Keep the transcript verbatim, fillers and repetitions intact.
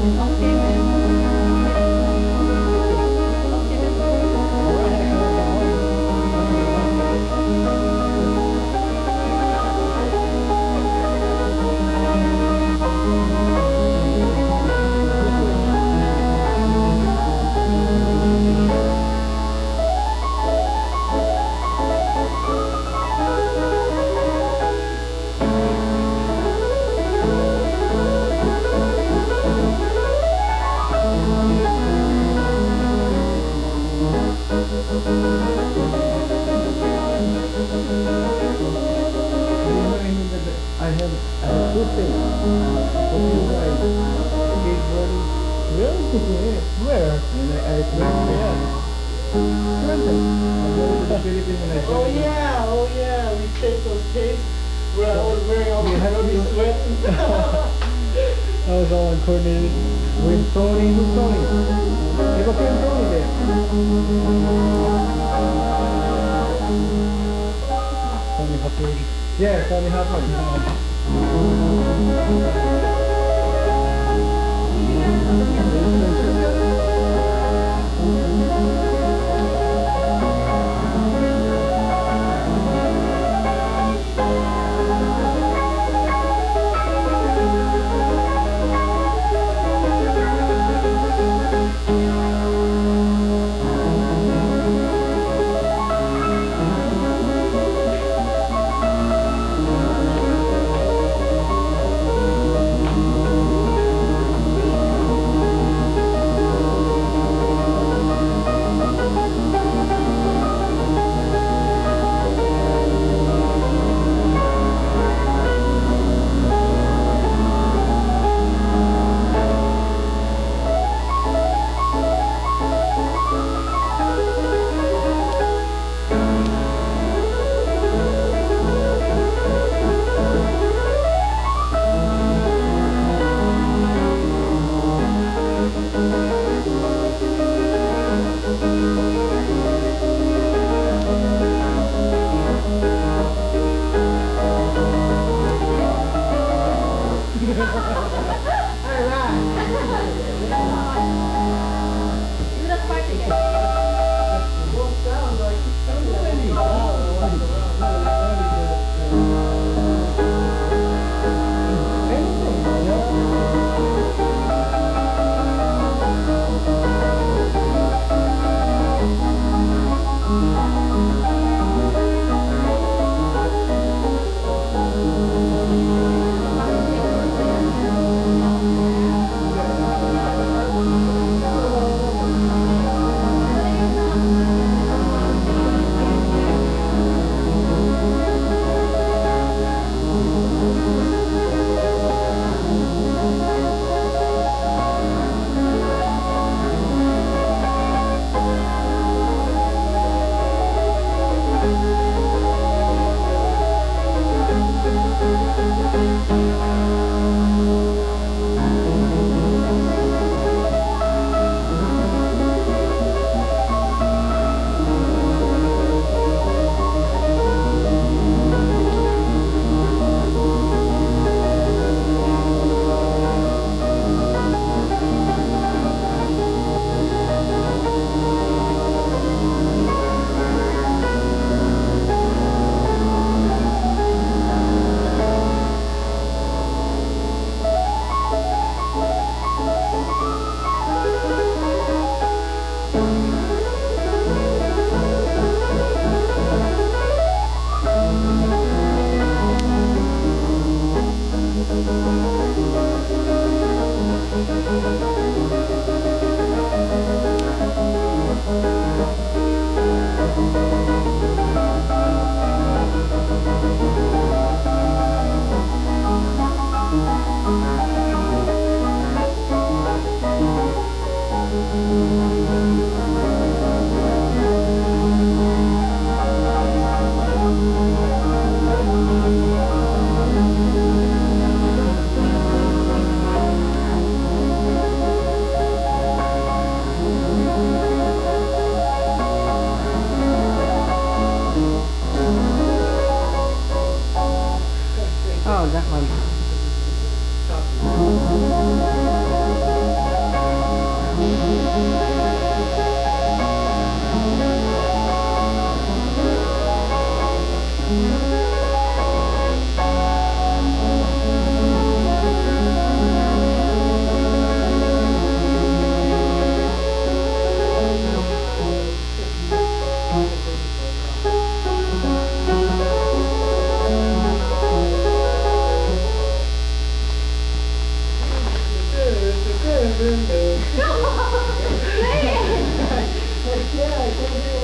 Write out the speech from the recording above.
Okay, man. Okay, man. I have, I have two things for you guys. Skateboarding. Really? Where? And I, I went there. Trenton. I go to the Philippines and I Oh joined them. yeah, oh yeah, we taped those tapes where I was wearing all We the had rubby to- sweat. That was all uncoordinated. With Tony, who's Tony? Iba ko yung Tony there. Tony Hopper. Yeah, Tony Hapon. Yeah, I can't do it.